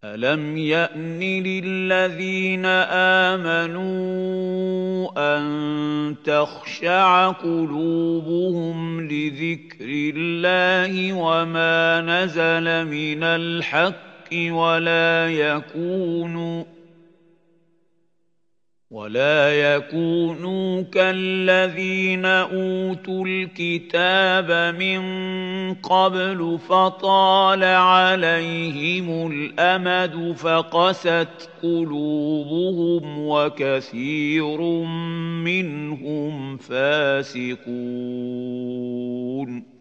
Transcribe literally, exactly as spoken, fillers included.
أَلَمْ يَأْنِ لِلَّذِينَ آمَنُوا أَن تَخْشَعَ قُلُوبُهُمْ لِذِكْرِ اللَّهِ وَمَا نَزَلَ مِنَ الْحَقِّ وَلَا يَكُونُوا ولا يكونوا كالذين أوتوا الكتاب من قبل فطال عليهم الأمد فقست قلوبهم وكثير منهم فاسقون